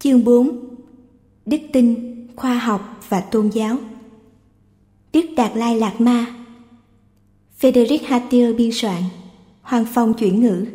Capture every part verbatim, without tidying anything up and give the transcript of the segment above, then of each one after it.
Chương bốn. Đức tin, khoa học và tôn giáo. Đức Đạt Lai Lạt Ma. Frederick Hattier biên soạn. Hoàng Phong chuyển ngữ.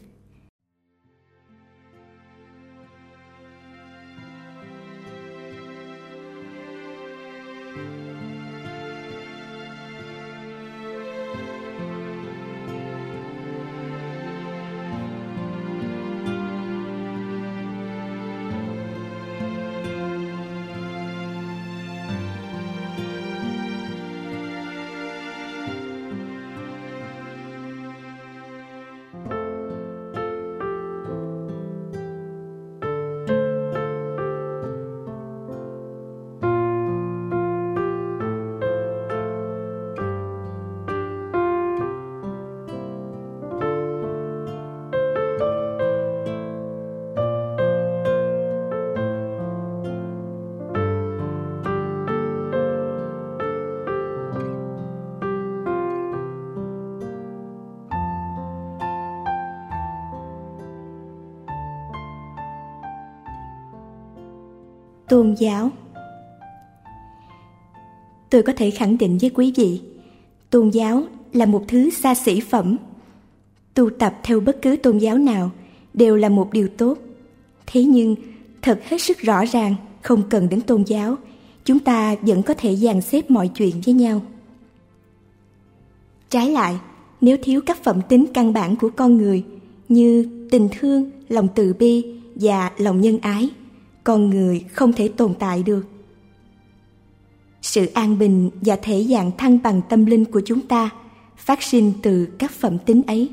Tôn giáo. Tôi có thể khẳng định với quý vị, tôn giáo là một thứ xa xỉ phẩm. Tu tập theo bất cứ tôn giáo nào đều là một điều tốt. Thế nhưng, thật hết sức rõ ràng, không cần đến tôn giáo, chúng ta vẫn có thể dàn xếp mọi chuyện với nhau. Trái lại, nếu thiếu các phẩm tính căn bản của con người như tình thương, lòng từ bi và lòng nhân ái, con người không thể tồn tại được. Sự an bình và thể dạng thăng bằng tâm linh của chúng ta phát sinh từ các phẩm tính ấy.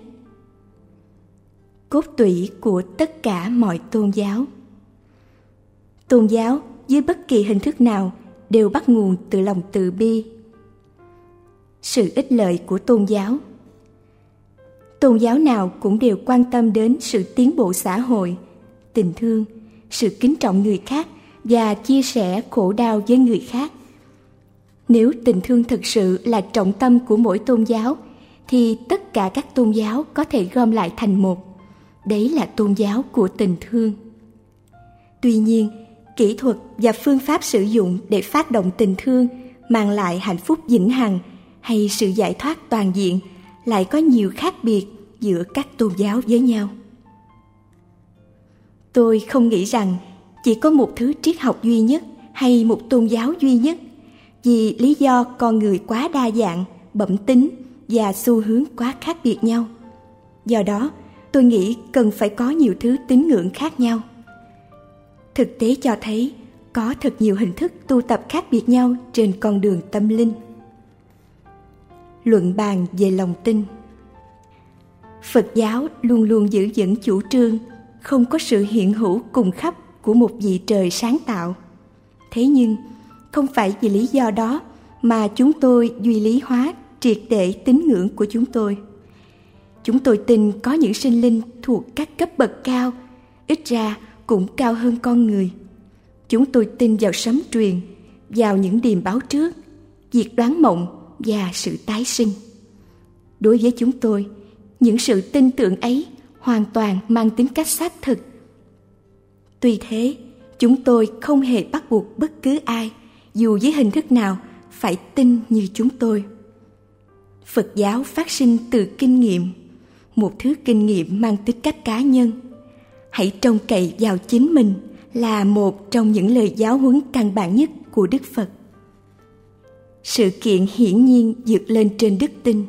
Cốt tủy của tất cả mọi tôn giáo. Tôn giáo dưới bất kỳ hình thức nào đều bắt nguồn từ lòng từ bi. Sự ích lợi của tôn giáo. Tôn giáo nào cũng đều quan tâm đến sự tiến bộ xã hội, tình thương, sự kính trọng người khác và chia sẻ khổ đau với người khác. Nếu tình thương thực sự là trọng tâm của mỗi tôn giáo, thì tất cả các tôn giáo có thể gom lại thành một. Đấy là tôn giáo của tình thương. Tuy nhiên, kỹ thuật và phương pháp sử dụng để phát động tình thương mang lại hạnh phúc vĩnh hằng hay sự giải thoát toàn diện lại có nhiều khác biệt giữa các tôn giáo với nhau. Tôi không nghĩ rằng chỉ có một thứ triết học duy nhất hay một tôn giáo duy nhất, vì lý do con người quá đa dạng, bẩm tính và xu hướng quá khác biệt nhau. Do đó, tôi nghĩ cần phải có nhiều thứ tín ngưỡng khác nhau. Thực tế cho thấy có thật nhiều hình thức tu tập khác biệt nhau trên con đường tâm linh. Luận bàn về lòng tin. Phật giáo luôn luôn giữ vững chủ trương không có sự hiện hữu cùng khắp của một vị trời sáng tạo. Thế nhưng, không phải vì lý do đó mà chúng tôi duy lý hóa triệt để tín ngưỡng của chúng tôi. Chúng tôi tin có những sinh linh thuộc các cấp bậc cao, ít ra cũng cao hơn con người. Chúng tôi tin vào sấm truyền, vào những điềm báo trước, việc đoán mộng và sự tái sinh. Đối với chúng tôi, những sự tin tưởng ấy hoàn toàn mang tính cách xác thực. Tuy thế, chúng tôi không hề bắt buộc bất cứ ai, dù với hình thức nào, phải tin như chúng tôi. Phật giáo phát sinh từ kinh nghiệm, một thứ kinh nghiệm mang tính cách cá nhân. Hãy trông cậy vào chính mình là một trong những lời giáo huấn căn bản nhất của Đức Phật. Sự kiện hiển nhiên vượt lên trên đức tin.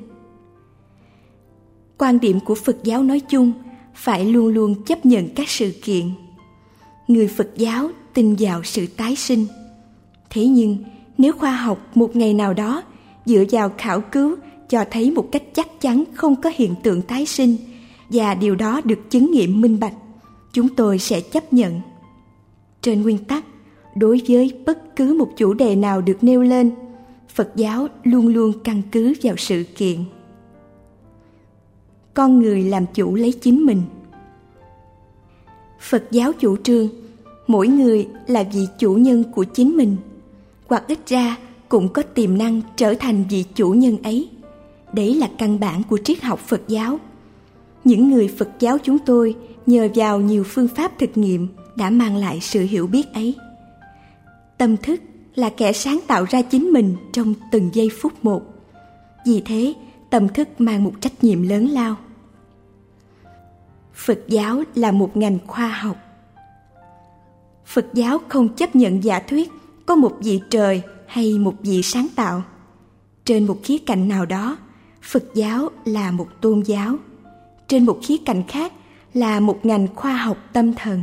Quan điểm của Phật giáo nói chung phải luôn luôn chấp nhận các sự kiện. Người Phật giáo tin vào sự tái sinh. Thế nhưng, nếu khoa học một ngày nào đó dựa vào khảo cứu cho thấy một cách chắc chắn không có hiện tượng tái sinh và điều đó được chứng nghiệm minh bạch, chúng tôi sẽ chấp nhận. Trên nguyên tắc, đối với bất cứ một chủ đề nào được nêu lên, Phật giáo luôn luôn căn cứ vào sự kiện. Con người làm chủ lấy chính mình. Phật giáo chủ trương mỗi người là vị chủ nhân của chính mình, hoặc ít ra cũng có tiềm năng trở thành vị chủ nhân ấy. Đấy là căn bản của triết học Phật giáo. Những người Phật giáo chúng tôi nhờ vào nhiều phương pháp thực nghiệm đã mang lại sự hiểu biết ấy. Tâm thức là kẻ sáng tạo ra chính mình trong từng giây phút một. Vì thế, tâm thức mang một trách nhiệm lớn lao. Phật giáo là một ngành khoa học. Phật giáo không chấp nhận giả thuyết có một vị trời hay một vị sáng tạo. Trên một khía cạnh nào đó, Phật giáo là một tôn giáo. Trên một khía cạnh khác là một ngành khoa học tâm thần.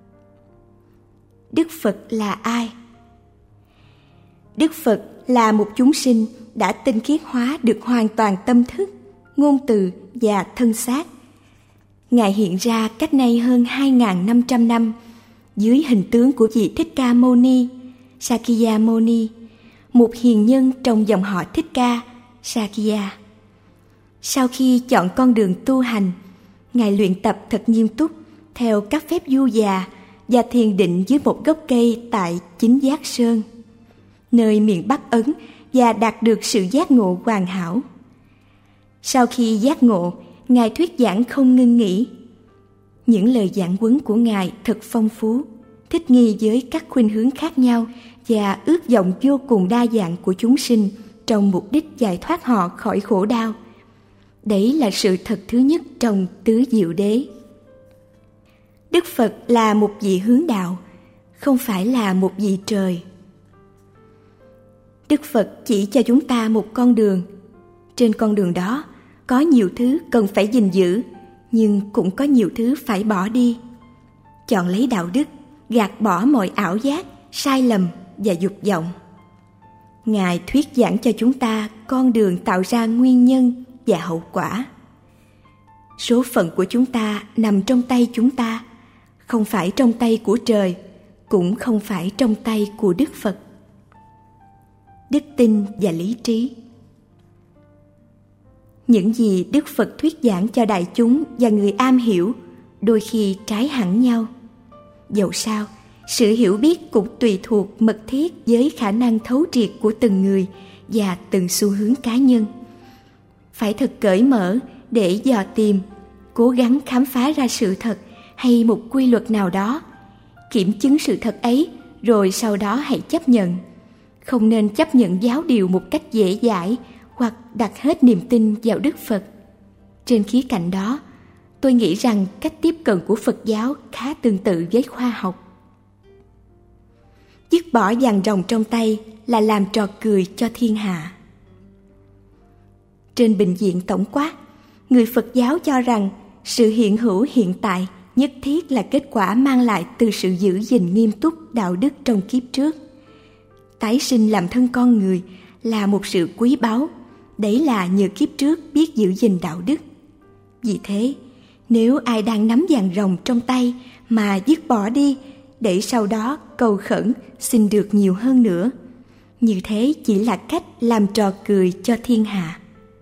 Đức Phật là ai? Đức Phật là một chúng sinh đã tinh khiết hóa được hoàn toàn tâm thức, ngôn từ và thân xác. Ngài hiện ra cách nay hơn hai nghìn năm trăm năm dưới hình tướng của vị Thích Ca Mâu Ni, Sakya Moni, một hiền nhân trong dòng họ Thích Ca, Sakya. Sau khi chọn con đường tu hành, Ngài luyện tập thật nghiêm túc theo các phép du già và thiền định dưới một gốc cây tại Chính Giác Sơn, nơi miền Bắc Ấn, và đạt được sự giác ngộ hoàn hảo. Sau khi giác ngộ, Ngài thuyết giảng không ngưng nghỉ. Những lời giảng huấn của Ngài thật phong phú, thích nghi với các khuynh hướng khác nhau và ước vọng vô cùng đa dạng của chúng sinh trong mục đích giải thoát họ khỏi khổ đau. Đấy là sự thật thứ nhất trong tứ diệu đế. Đức Phật là một vị hướng đạo, không phải là một vị trời. Đức Phật chỉ cho chúng ta một con đường. Trên con đường đó có nhiều thứ cần phải gìn giữ, nhưng cũng có nhiều thứ phải bỏ đi. Chọn lấy đạo đức, gạt bỏ mọi ảo giác, sai lầm và dục vọng. Ngài thuyết giảng cho chúng ta con đường tạo ra nguyên nhân và hậu quả. Số phận của chúng ta nằm trong tay chúng ta, không phải trong tay của trời, cũng không phải trong tay của Đức Phật. Đức tin và lý trí. Những gì Đức Phật thuyết giảng cho đại chúng và người am hiểu đôi khi trái hẳn nhau. Dẫu sao, sự hiểu biết cũng tùy thuộc mật thiết với khả năng thấu triệt của từng người và từng xu hướng cá nhân. Phải thật cởi mở để dò tìm, cố gắng khám phá ra sự thật hay một quy luật nào đó, kiểm chứng sự thật ấy rồi sau đó hãy chấp nhận. Không nên chấp nhận giáo điều một cách dễ dãi hoặc đặt hết niềm tin vào Đức Phật. Trên khía cạnh đó, tôi nghĩ rằng cách tiếp cận của Phật giáo khá tương tự với khoa học. Dứt bỏ vàng ròng trong tay là làm trò cười cho thiên hạ. Trên bình diện tổng quát, người Phật giáo cho rằng sự hiện hữu hiện tại nhất thiết là kết quả mang lại từ sự giữ gìn nghiêm túc đạo đức trong kiếp trước. Tái sinh làm thân con người là một sự quý báu, đấy là nhờ kiếp trước biết giữ gìn đạo đức. Vì thế, nếu ai đang nắm vàng ròng trong tay mà dứt bỏ đi để sau đó cầu khẩn xin được nhiều hơn nữa, như thế chỉ là cách làm trò cười cho thiên hạ.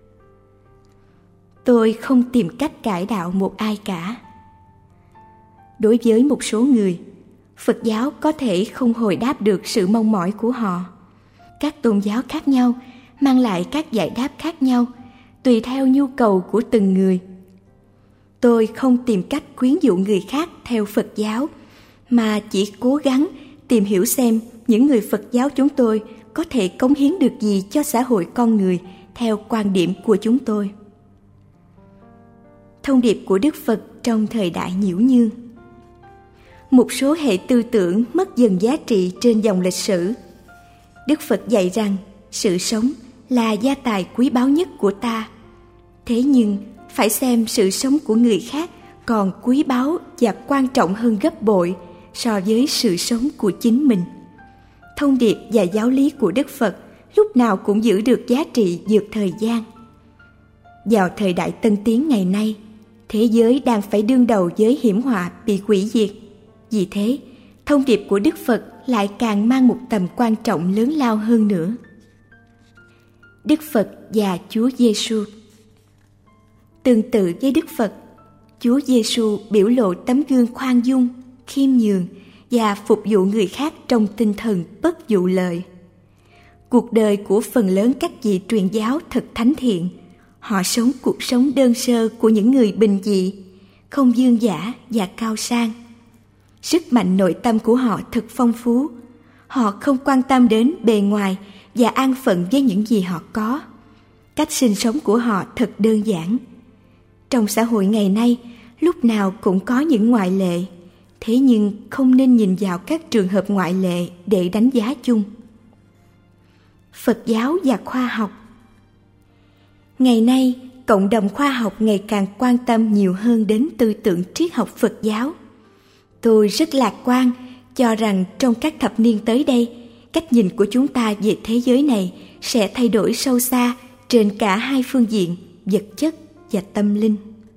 Tôi không tìm cách cải đạo một ai cả. Đối với một số người, Phật giáo có thể không hồi đáp được sự mong mỏi của họ. Các tôn giáo khác nhau mang lại các giải đáp khác nhau, tùy theo nhu cầu của từng người. Tôi không tìm cách khuyến dụ người khác theo Phật giáo, mà chỉ cố gắng tìm hiểu xem những người Phật giáo chúng tôi có thể cống hiến được gì cho xã hội con người theo quan điểm của chúng tôi. Thông điệp của Đức Phật trong thời đại nhiễu nhương. Một số hệ tư tưởng mất dần giá trị trên dòng lịch sử. Đức Phật dạy rằng sự sống là gia tài quý báu nhất của ta. Thế nhưng phải xem sự sống của người khác còn quý báu và quan trọng hơn gấp bội so với sự sống của chính mình. Thông điệp và giáo lý của Đức Phật lúc nào cũng giữ được giá trị vượt thời gian. Vào thời đại tân tiến ngày nay, thế giới đang phải đương đầu với hiểm họa bị hủy diệt. Vì thế, thông điệp của Đức Phật lại càng mang một tầm quan trọng lớn lao hơn nữa. Đức Phật và Chúa Giêsu. Tương tự với Đức Phật, Chúa Giêsu biểu lộ tấm gương khoan dung, khiêm nhường và phục vụ người khác trong tinh thần bất vụ lợi. Cuộc đời của phần lớn các vị truyền giáo thật thánh thiện. Họ sống cuộc sống đơn sơ của những người bình dị, không dương dã và cao sang. Sức mạnh nội tâm của họ thật phong phú. Họ không quan tâm đến bề ngoài và an phận với những gì họ có. Cách sinh sống của họ thật đơn giản. Trong xã hội ngày nay, lúc nào cũng có những ngoại lệ. Thế nhưng không nên nhìn vào các trường hợp ngoại lệ để đánh giá chung. Phật giáo và khoa học. Ngày nay, cộng đồng khoa học ngày càng quan tâm nhiều hơn đến tư tưởng triết học Phật giáo. Tôi rất lạc quan cho rằng trong các thập niên tới đây, cách nhìn của chúng ta về thế giới này sẽ thay đổi sâu xa trên cả hai phương diện, vật chất và tâm linh.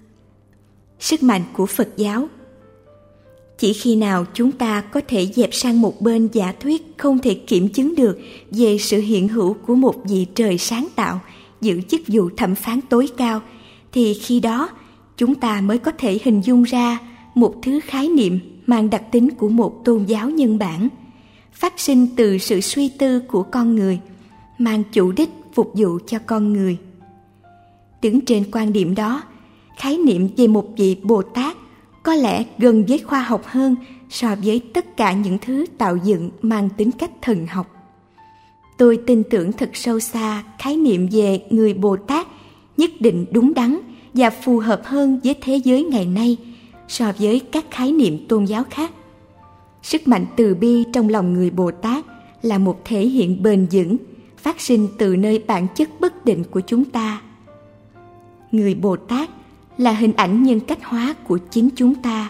Sức mạnh của Phật giáo. Chỉ khi nào chúng ta có thể dẹp sang một bên giả thuyết không thể kiểm chứng được về sự hiện hữu của một vị trời sáng tạo giữ chức vụ thẩm phán tối cao, thì khi đó chúng ta mới có thể hình dung ra một thứ khái niệm mang đặc tính của một tôn giáo nhân bản, phát sinh từ sự suy tư của con người, mang chủ đích phục vụ cho con người. Đứng trên quan điểm đó, khái niệm về một vị Bồ Tát có lẽ gần với khoa học hơn so với tất cả những thứ tạo dựng mang tính cách thần học. Tôi tin tưởng thật sâu xa khái niệm về người Bồ Tát nhất định đúng đắn và phù hợp hơn với thế giới ngày nay so với các khái niệm tôn giáo khác. Sức mạnh từ bi trong lòng người Bồ Tát là một thể hiện bền vững, phát sinh từ nơi bản chất bất định của chúng ta. Người Bồ Tát là hình ảnh nhân cách hóa của chính chúng ta.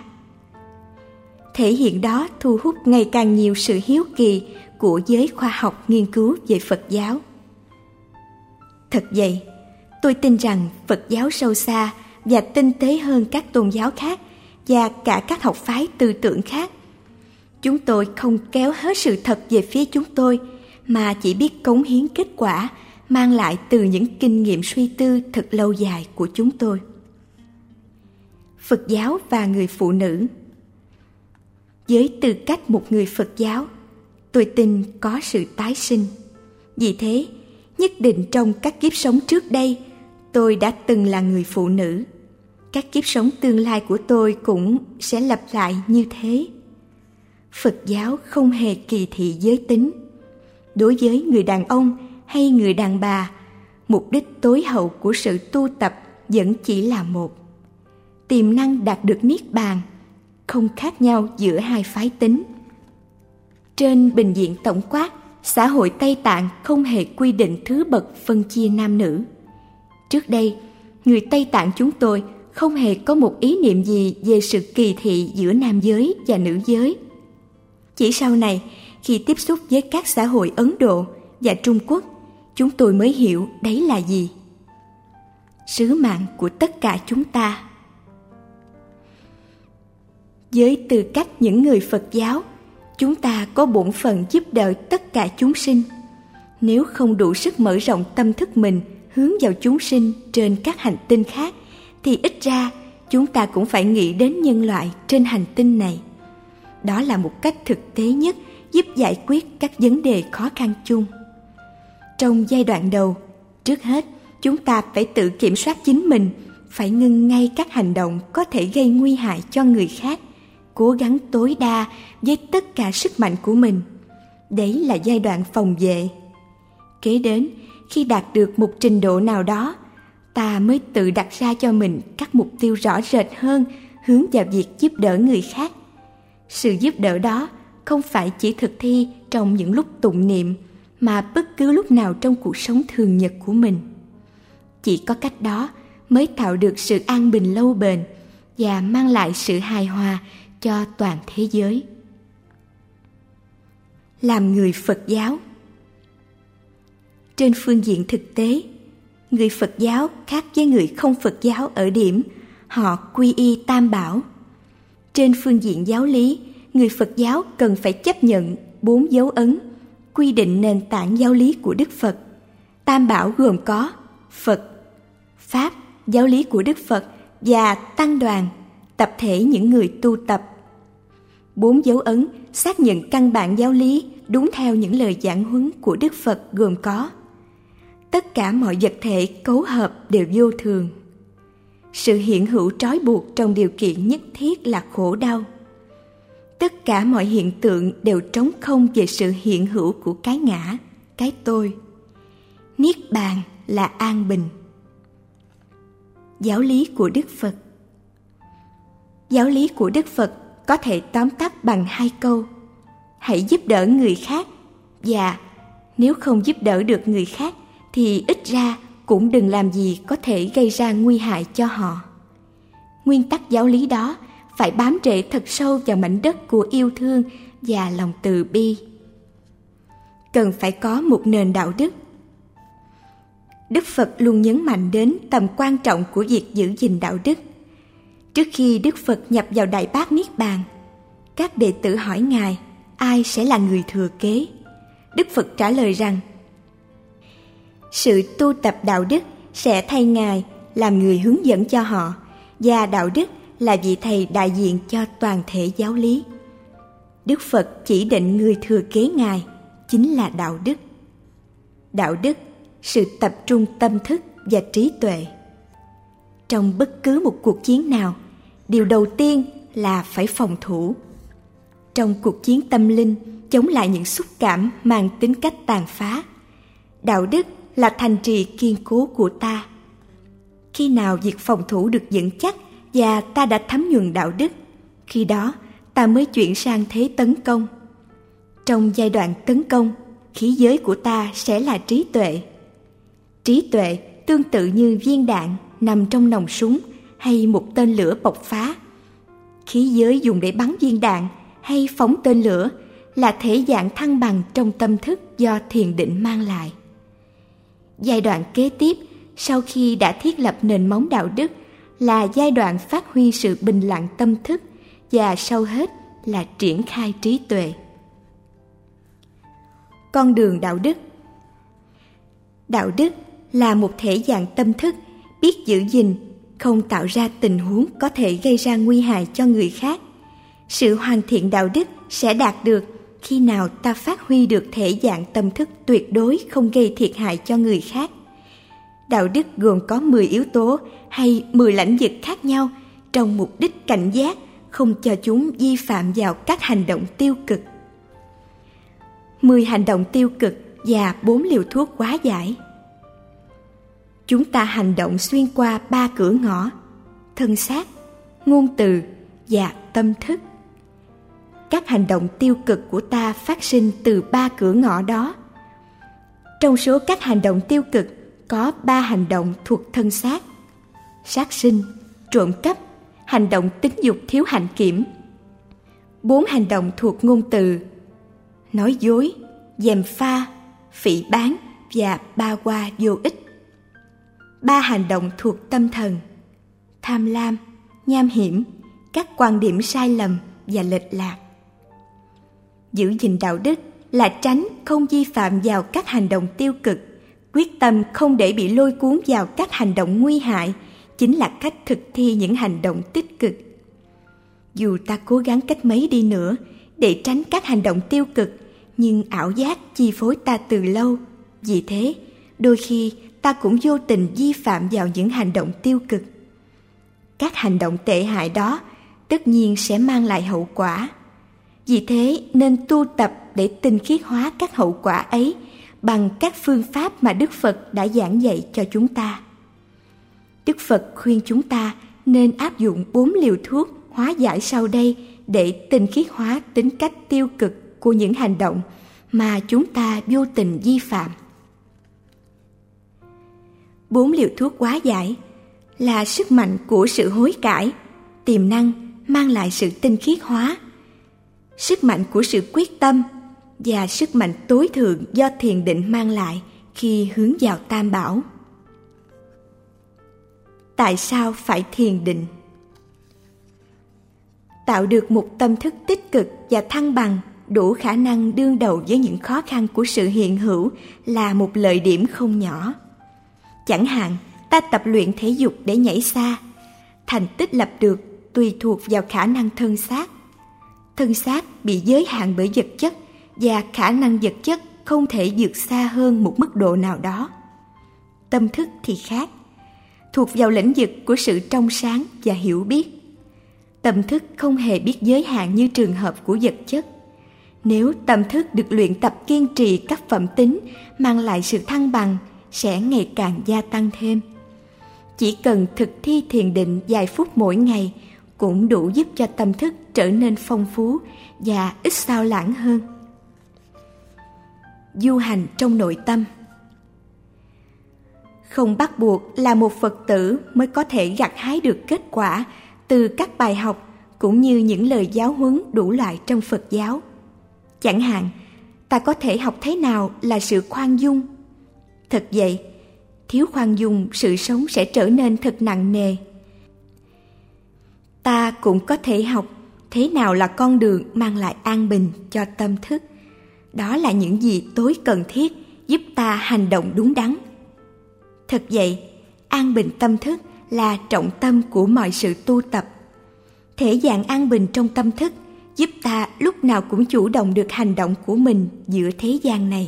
Thể hiện đó thu hút ngày càng nhiều sự hiếu kỳ của giới khoa học nghiên cứu về Phật giáo. Thật vậy, tôi tin rằng Phật giáo sâu xa và tinh tế hơn các tôn giáo khác và cả các học phái tư tưởng khác. Chúng tôi không kéo hết sự thật về phía chúng tôi, mà chỉ biết cống hiến kết quả mang lại từ những kinh nghiệm suy tư thật lâu dài của chúng tôi. Phật giáo và người phụ nữ. Với tư cách một người Phật giáo, tôi tin có sự tái sinh. Vì thế, nhất định trong các kiếp sống trước đây, tôi đã từng là người phụ nữ. Các kiếp sống tương lai của tôi cũng sẽ lặp lại như thế. Phật giáo không hề kỳ thị giới tính. Đối với người đàn ông hay người đàn bà, mục đích tối hậu của sự tu tập vẫn chỉ là một: tiềm năng đạt được niết bàn, không khác nhau giữa hai phái tính. Trên bình diện tổng quát, xã hội Tây Tạng không hề quy định thứ bậc phân chia nam nữ. Trước đây, người Tây Tạng chúng tôi không hề có một ý niệm gì về sự kỳ thị giữa nam giới và nữ giới. Chỉ sau này, khi tiếp xúc với các xã hội Ấn Độ và Trung Quốc, chúng tôi mới hiểu đấy là gì. Sứ mạng của tất cả chúng ta. Với tư cách những người Phật giáo, chúng ta có bổn phận giúp đỡ tất cả chúng sinh. Nếu không đủ sức mở rộng tâm thức mình hướng vào chúng sinh trên các hành tinh khác, thì ít ra chúng ta cũng phải nghĩ đến nhân loại trên hành tinh này. Đó là một cách thực tế nhất giúp giải quyết các vấn đề khó khăn chung. Trong giai đoạn đầu, trước hết chúng ta phải tự kiểm soát chính mình, phải ngưng ngay các hành động có thể gây nguy hại cho người khác, cố gắng tối đa với tất cả sức mạnh của mình. Đấy là giai đoạn phòng vệ. Kế đến, khi đạt được một trình độ nào đó, ta mới tự đặt ra cho mình các mục tiêu rõ rệt hơn hướng vào việc giúp đỡ người khác. Sự giúp đỡ đó không phải chỉ thực thi trong những lúc tụng niệm, mà bất cứ lúc nào trong cuộc sống thường nhật của mình. Chỉ có cách đó mới tạo được sự an bình lâu bền và mang lại sự hài hòa cho toàn thế giới. Làm người Phật giáo. Trên phương diện thực tế, người Phật giáo khác với người không Phật giáo ở điểm họ quy y Tam Bảo. Trên phương diện giáo lý, người Phật giáo cần phải chấp nhận bốn dấu ấn, quy định nền tảng giáo lý của Đức Phật. Tam Bảo gồm có Phật, Pháp, giáo lý của Đức Phật và Tăng đoàn, tập thể những người tu tập. Bốn dấu ấn xác nhận căn bản giáo lý đúng theo những lời giảng huấn của Đức Phật gồm có: tất cả mọi vật thể cấu hợp đều vô thường. Sự hiện hữu trói buộc trong điều kiện nhất thiết là khổ đau. tất cả mọi hiện tượng đều trống không về sự hiện hữu của cái ngã, cái tôi. Niết bàn là an bình. Giáo lý của Đức Phật. Giáo lý của Đức Phật có thể tóm tắt bằng hai câu: hãy giúp đỡ người khác, và nếu không giúp đỡ được người khác thì ít ra cũng đừng làm gì có thể gây ra nguy hại cho họ. Nguyên tắc giáo lý đó phải bám rễ thật sâu vào mảnh đất của yêu thương và lòng từ bi. Cần phải có một nền đạo đức. Đức Phật luôn nhấn mạnh đến tầm quan trọng của việc giữ gìn đạo đức. Trước khi Đức Phật nhập vào Đại Bát Niết Bàn, các đệ tử hỏi Ngài ai sẽ là người thừa kế. Đức Phật trả lời rằng sự tu tập đạo đức sẽ thay Ngài làm người hướng dẫn cho họ, và đạo đức là vị thầy đại diện cho toàn thể giáo lý. Đức Phật chỉ định người thừa kế Ngài chính là đạo đức. Đạo đức, sự tập trung tâm thức và trí tuệ. Trong bất cứ một cuộc chiến nào, điều đầu tiên là phải phòng thủ. Trong cuộc chiến tâm linh chống lại những xúc cảm mang tính cách tàn phá, đạo đức là thành trì kiên cố của ta. Khi nào việc phòng thủ được vững chắc và ta đã thấm nhuần đạo đức, khi đó ta mới chuyển sang thế tấn công. Trong giai đoạn tấn công, khí giới của ta sẽ là trí tuệ. Trí tuệ tương tự như viên đạn nằm trong nòng súng hay một tên lửa bộc phá. Khí giới dùng để bắn viên đạn hay phóng tên lửa là thể dạng thăng bằng trong tâm thức do thiền định mang lại. Giai đoạn kế tiếp, sau khi đã thiết lập nền móng đạo đức, là giai đoạn phát huy sự bình lặng tâm thức, và sau hết là triển khai trí tuệ. Con đường đạo đức. Đạo đức là một thể dạng tâm thức biết giữ gìn, không tạo ra tình huống có thể gây ra nguy hại cho người khác. Sự hoàn thiện đạo đức sẽ đạt được khi nào ta phát huy được thể dạng tâm thức tuyệt đối không gây thiệt hại cho người khác. Đạo đức gồm có mười yếu tố hay mười lãnh vực khác nhau trong mục đích cảnh giác, không cho chúng vi phạm vào các hành động tiêu cực. mười hành động tiêu cực và bốn liều thuốc hóa giải. Chúng ta hành động xuyên qua ba cửa ngõ: thân xác, ngôn từ và tâm thức. Các hành động tiêu cực của ta phát sinh từ ba cửa ngõ đó. Trong số các hành động tiêu cực có ba hành động thuộc thân xác: sát sinh, trộm cắp, hành động tính dục thiếu hạnh kiểm. Bốn hành động thuộc ngôn từ: nói dối, gièm pha, phỉ báng và ba hoa vô ích. Ba hành động thuộc tâm thần: tham lam, nham hiểm, các quan điểm sai lầm và lệch lạc. Giữ gìn đạo đức là tránh không vi phạm vào các hành động tiêu cực, quyết tâm không để bị lôi cuốn vào các hành động nguy hại, chính là cách thực thi những hành động tích cực. Dù ta cố gắng cách mấy đi nữa để tránh các hành động tiêu cực, nhưng ảo giác chi phối ta từ lâu. Vì thế, đôi khi ta cũng vô tình vi phạm vào những hành động tiêu cực. Các hành động tệ hại đó tất nhiên sẽ mang lại hậu quả. Vì thế nên tu tập để tinh khiết hóa các hậu quả ấy bằng các phương pháp mà Đức Phật đã giảng dạy cho chúng ta. Đức Phật khuyên chúng ta nên áp dụng bốn liều thuốc hóa giải sau đây để tinh khiết hóa tính cách tiêu cực của những hành động mà chúng ta vô tình vi phạm. Bốn liều thuốc hóa giải là sức mạnh của sự hối cải, tiềm năng mang lại sự tinh khiết hóa, sức mạnh của sự quyết tâm và sức mạnh tối thượng do thiền định mang lại khi hướng vào Tam Bảo. Tại sao phải thiền định? Tạo được một tâm thức tích cực và thăng bằng đủ khả năng đương đầu với những khó khăn của sự hiện hữu là một lợi điểm không nhỏ. Chẳng hạn, ta tập luyện thể dục để nhảy xa. Thành tích lập được tùy thuộc vào khả năng thân xác. Thân xác bị giới hạn bởi vật chất và khả năng vật chất không thể vượt xa hơn một mức độ nào đó. Tâm thức thì khác, thuộc vào lĩnh vực của sự trong sáng và hiểu biết. Tâm thức không hề biết giới hạn như trường hợp của vật chất. Nếu tâm thức được luyện tập kiên trì các phẩm tính mang lại sự thăng bằng, sẽ ngày càng gia tăng thêm. Chỉ cần thực thi thiền định vài phút mỗi ngày cũng đủ giúp cho tâm thức trở nên phong phú và ít sao lãng hơn. Du hành trong nội tâm. Không bắt buộc là một Phật tử mới có thể gặt hái được kết quả từ các bài học cũng như những lời giáo huấn đủ loại trong Phật giáo. Chẳng hạn, ta có thể học thế nào là sự khoan dung. Thật vậy, thiếu khoan dung, sự sống sẽ trở nên thật nặng nề. Ta cũng có thể học thế nào là con đường mang lại an bình cho tâm thức. Đó là những gì tối cần thiết giúp ta hành động đúng đắn. Thật vậy, an bình tâm thức là trọng tâm của mọi sự tu tập. Thể dạng an bình trong tâm thức giúp ta lúc nào cũng chủ động được hành động của mình giữa thế gian này.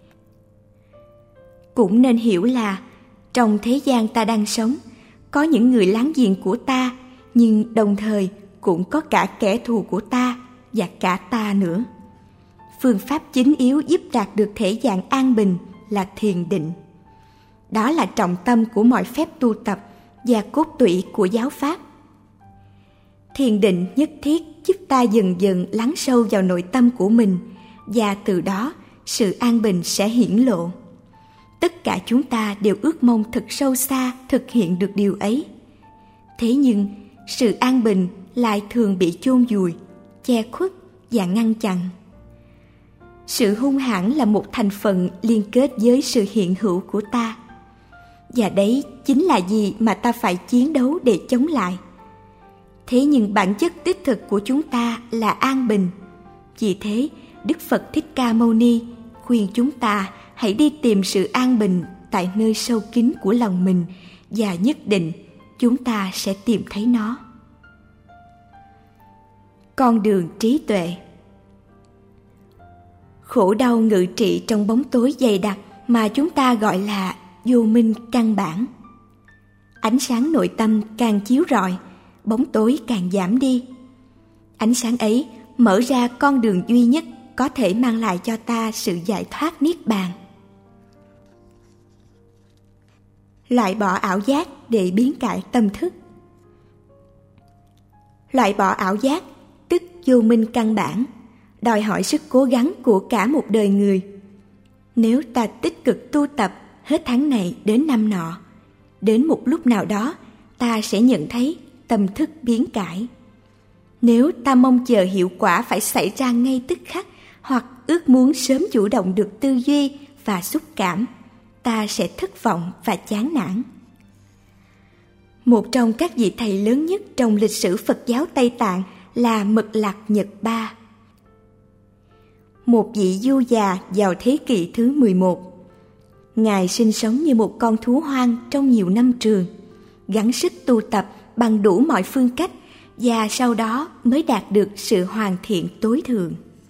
Cũng nên hiểu là trong thế gian ta đang sống, có những người láng giềng của ta, nhưng đồng thời cũng có cả kẻ thù của ta và cả ta nữa. Phương pháp chính yếu giúp đạt được thể dạng an bình là thiền định. Đó là trọng tâm của mọi phép tu tập và cốt tủy của giáo pháp. Thiền định nhất thiết giúp ta dần dần lắng sâu vào nội tâm của mình, và từ đó sự an bình sẽ hiển lộ. Tất cả chúng ta đều ước mong thật sâu xa thực hiện được điều ấy. Thế nhưng sự an bình lại thường bị chôn vùi, che khuất và ngăn chặn. Sự hung hãn là một thành phần liên kết với sự hiện hữu của ta. Và đấy chính là gì mà ta phải chiến đấu để chống lại. Thế nhưng bản chất đích thực của chúng ta là an bình. Vì thế, Đức Phật Thích Ca Mâu Ni khuyên chúng ta hãy đi tìm sự an bình tại nơi sâu kín của lòng mình, và nhất định chúng ta sẽ tìm thấy nó. Con đường trí tuệ. Khổ đau ngự trị trong bóng tối dày đặc mà chúng ta gọi là vô minh căn bản. Ánh sáng nội tâm càng chiếu rọi, bóng tối càng giảm đi. Ánh sáng ấy mở ra con đường duy nhất có thể mang lại cho ta sự giải thoát niết bàn. Loại bỏ ảo giác để biến cải tâm thức. Loại bỏ ảo giác, tức vô minh căn bản, đòi hỏi sức cố gắng của cả một đời người. Nếu ta tích cực tu tập hết tháng này đến năm nọ, đến một lúc nào đó ta sẽ nhận thấy tâm thức biến cải. Nếu ta mong chờ hiệu quả phải xảy ra ngay tức khắc, hoặc ước muốn sớm chủ động được tư duy và xúc cảm, ta sẽ thất vọng và chán nản. Một trong các vị thầy lớn nhất trong lịch sử Phật giáo Tây Tạng là Mật Lạc Nhật Ba. Một vị vua già vào thế kỷ thứ mười một. Ngài sinh sống như một con thú hoang trong nhiều năm trường, gắng sức tu tập bằng đủ mọi phương cách, và sau đó mới đạt được sự hoàn thiện tối thượng.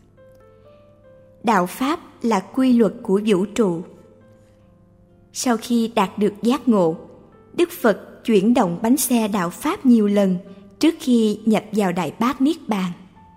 Đạo Pháp là quy luật của vũ trụ. Sau khi đạt được giác ngộ, Đức Phật chuyển động bánh xe đạo Pháp nhiều lần trước khi nhập vào Đại Bát Niết Bàn.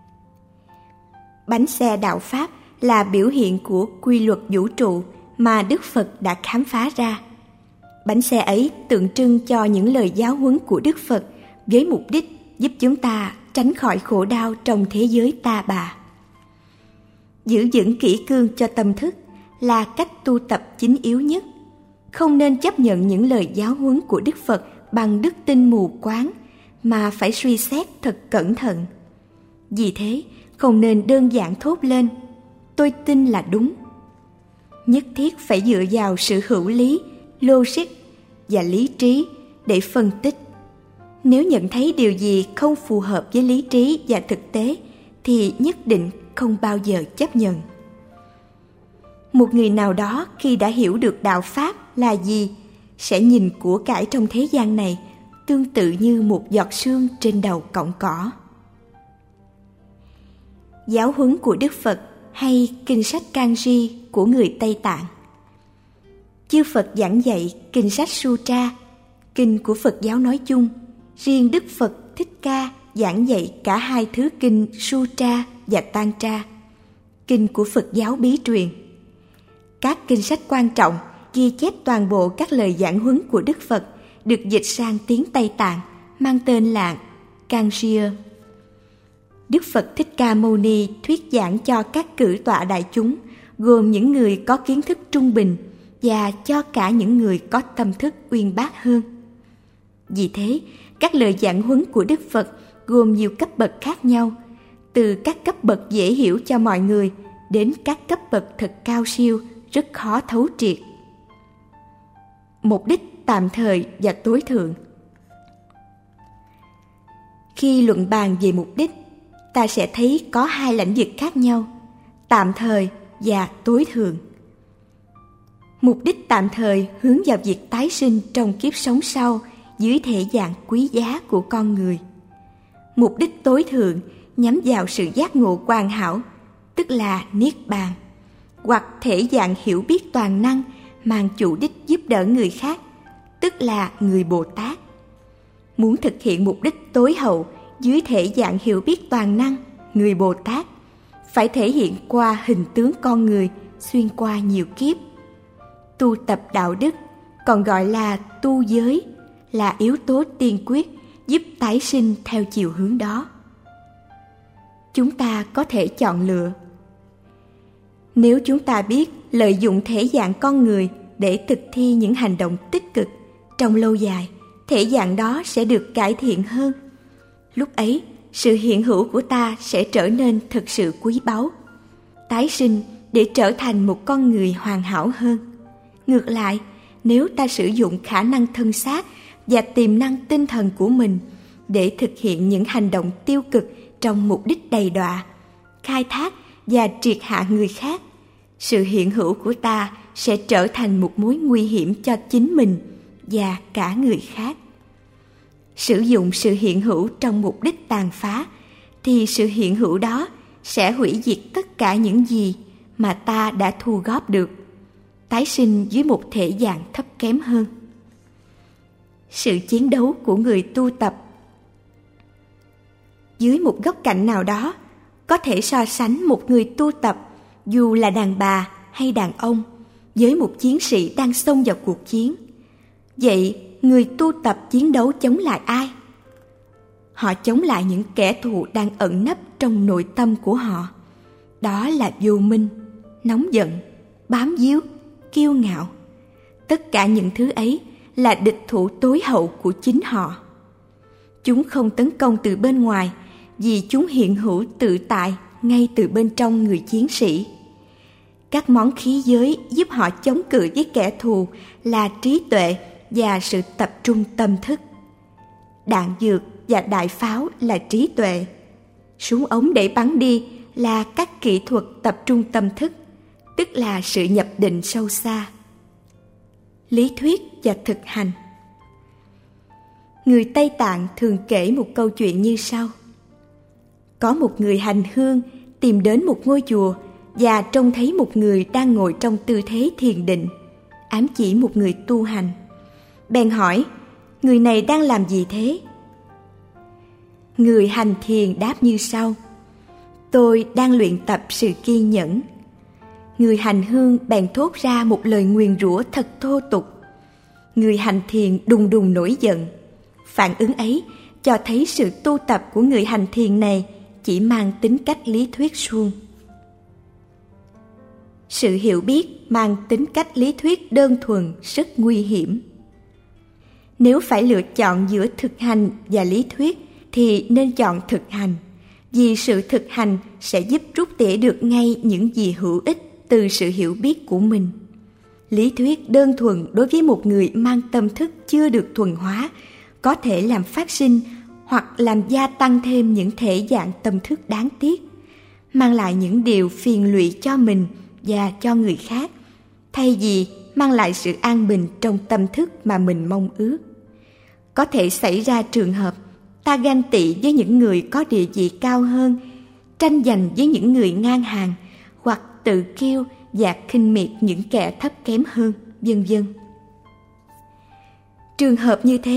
Bánh xe đạo Pháp là biểu hiện của quy luật vũ trụ mà Đức Phật đã khám phá ra. Bánh xe ấy tượng trưng cho những lời giáo huấn của Đức Phật với mục đích giúp chúng ta tránh khỏi khổ đau trong thế giới ta bà. Giữ vững kỷ cương cho tâm thức là cách tu tập chính yếu nhất. Không nên chấp nhận những lời giáo huấn của Đức Phật bằng đức tin mù quáng, mà phải suy xét thật cẩn thận. Vì thế, không nên đơn giản thốt lên, tôi tin là đúng. Nhất thiết phải dựa vào sự hữu lý, logic và lý trí để phân tích. Nếu nhận thấy điều gì không phù hợp với lý trí và thực tế, thì nhất định không bao giờ chấp nhận. Một người nào đó khi đã hiểu được đạo Pháp là gì, sẽ nhìn của cải trong thế gian này tương tự như một giọt sương trên đầu cọng cỏ. Giáo huấn của Đức Phật hay kinh sách Kanji của người Tây Tạng. Chư Phật giảng dạy kinh sách Sutra, kinh của Phật giáo nói chung, riêng Đức Phật Thích Ca giảng dạy cả hai thứ kinh Sutra và Tantra, kinh của Phật giáo bí truyền. Các kinh sách quan trọng ghi chép toàn bộ các lời giảng huấn của Đức Phật được dịch sang tiếng Tây Tạng, mang tên là Kangjia. Đức Phật Thích Ca Mâu Ni thuyết giảng cho các cử tọa đại chúng, gồm những người có kiến thức trung bình và cho cả những người có tâm thức uyên bác hơn. Vì thế, các lời giảng huấn của Đức Phật gồm nhiều cấp bậc khác nhau, từ các cấp bậc dễ hiểu cho mọi người đến các cấp bậc thật cao siêu, rất khó thấu triệt. Mục đích tạm thời và tối thượng. Khi luận bàn về mục đích, ta sẽ thấy có hai lãnh vực khác nhau, tạm thời và tối thượng. Mục đích tạm thời hướng vào việc tái sinh trong kiếp sống sau dưới thể dạng quý giá của con người. Mục đích tối thượng nhắm vào sự giác ngộ hoàn hảo, tức là Niết Bàn, hoặc thể dạng hiểu biết toàn năng mang chủ đích giúp đỡ người khác, tức là người Bồ Tát. Muốn thực hiện mục đích tối hậu dưới thể dạng hiểu biết toàn năng, người Bồ Tát, phải thể hiện qua hình tướng con người xuyên qua nhiều kiếp. Tu tập đạo đức, còn gọi là tu giới, là yếu tố tiên quyết giúp tái sinh theo chiều hướng đó. Chúng ta có thể chọn lựa. Nếu chúng ta biết lợi dụng thể dạng con người để thực thi những hành động tích cực, trong lâu dài, thể dạng đó sẽ được cải thiện hơn. Lúc ấy, sự hiện hữu của ta sẽ trở nên thực sự quý báu, tái sinh để trở thành một con người hoàn hảo hơn. Ngược lại, nếu ta sử dụng khả năng thân xác và tiềm năng tinh thần của mình để thực hiện những hành động tiêu cực trong mục đích đầy đọa, khai thác và triệt hạ người khác, sự hiện hữu của ta sẽ trở thành một mối nguy hiểm cho chính mình và cả người khác. Sử dụng sự hiện hữu trong mục đích tàn phá, thì sự hiện hữu đó sẽ hủy diệt tất cả những gì mà ta đã thu góp được, tái sinh dưới một thể dạng thấp kém hơn. Sự chiến đấu của người tu tập. Dưới một góc cạnh nào đó, có thể so sánh một người tu tập, dù là đàn bà hay đàn ông, với một chiến sĩ đang xông vào cuộc chiến. Vậy, người tu tập chiến đấu chống lại ai? Họ chống lại những kẻ thù đang ẩn nấp trong nội tâm của họ. Đó là vô minh, nóng giận, bám víu, kiêu ngạo. Tất cả những thứ ấy là địch thủ tối hậu của chính họ. Chúng không tấn công từ bên ngoài, vì chúng hiện hữu tự tại ngay từ bên trong người chiến sĩ. Các món khí giới giúp họ chống cự với kẻ thù là trí tuệ và sự tập trung tâm thức. Đạn dược và đại pháo là trí tuệ. Súng ống để bắn đi là các kỹ thuật tập trung tâm thức, tức là sự nhập định sâu xa. Lý thuyết và thực hành. Người Tây Tạng thường kể một câu chuyện như sau. Có một người hành hương tìm đến một ngôi chùa và trông thấy một người đang ngồi trong tư thế thiền định, ám chỉ một người tu hành. Bèn hỏi, người này đang làm gì thế? Người hành thiền đáp như sau: tôi đang luyện tập sự kiên nhẫn. Người hành hương bèn thốt ra một lời nguyền rủa thật thô tục. Người hành thiền đùng đùng nổi giận. Phản ứng ấy cho thấy sự tu tập của người hành thiền này chỉ mang tính cách lý thuyết suông. Sự hiểu biết mang tính cách lý thuyết đơn thuần rất nguy hiểm. Nếu phải lựa chọn giữa thực hành và lý thuyết thì nên chọn thực hành, vì sự thực hành sẽ giúp rút tỉa được ngay những gì hữu ích từ sự hiểu biết của mình. Lý thuyết đơn thuần đối với một người mang tâm thức chưa được thuần hóa có thể làm phát sinh hoặc làm gia tăng thêm những thể dạng tâm thức đáng tiếc, mang lại những điều phiền lụy cho mình và cho người khác, thay vì mang lại sự an bình trong tâm thức mà mình mong ước. Có thể xảy ra trường hợp ta ganh tị với những người có địa vị cao hơn, tranh giành với những người ngang hàng, hoặc tự kiêu và khinh miệt những kẻ thấp kém hơn, vân vân. Trường hợp như thế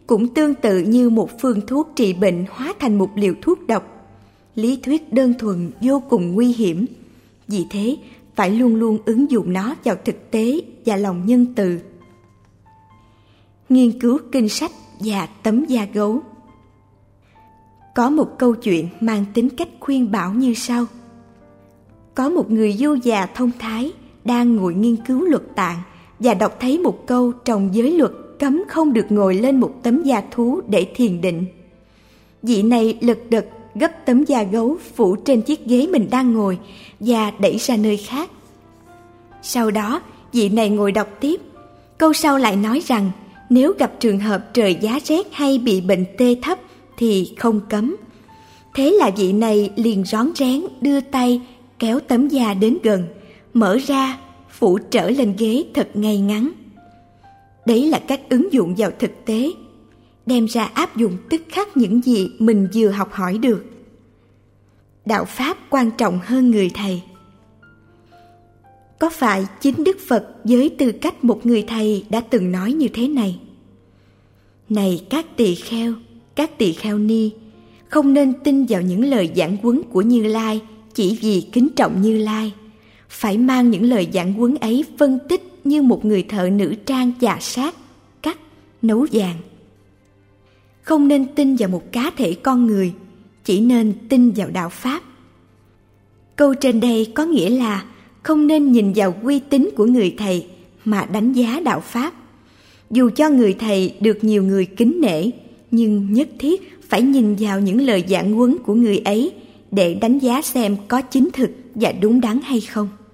cũng tương tự như một phương thuốc trị bệnh hóa thành một liều thuốc độc. Lý thuyết đơn thuần vô cùng nguy hiểm, vì thế phải luôn luôn ứng dụng nó vào thực tế và lòng nhân từ. Nghiên cứu kinh sách và tấm da gấu. Có một câu chuyện mang tính cách khuyên bảo như sau. Có một người vua già thông thái đang ngồi nghiên cứu luật tạng và đọc thấy một câu trong giới luật cấm không được ngồi lên một tấm da thú để thiền định. Vị này lật đật gấp tấm da gấu phủ trên chiếc ghế mình đang ngồi và đẩy ra nơi khác. Sau đó, vị này ngồi đọc tiếp. Câu sau lại nói rằng nếu gặp trường hợp trời giá rét hay bị bệnh tê thấp thì không cấm. Thế là vị này liền rón rén đưa tay kéo tấm da đến gần, mở ra, phủ trở lên ghế thật ngay ngắn. Đấy là cách ứng dụng vào thực tế, đem ra áp dụng tức khắc những gì mình vừa học hỏi được. Đạo Pháp quan trọng hơn người thầy. Có phải chính Đức Phật với tư cách một người thầy đã từng nói như thế này? Này các tỳ kheo, các tỳ kheo ni, không nên tin vào những lời giảng huấn của Như Lai chỉ vì kính trọng Như Lai. Phải mang những lời giảng huấn ấy phân tích như một người thợ nữ trang chà sát, cắt, nấu vàng. Không nên tin vào một cá thể con người, chỉ nên tin vào đạo Pháp. Câu trên đây có nghĩa là không nên nhìn vào uy tín của người thầy mà đánh giá đạo Pháp. Dù cho người thầy được nhiều người kính nể, nhưng nhất thiết phải nhìn vào những lời giảng huấn của người ấy để đánh giá xem có chính thực và đúng đắn hay không.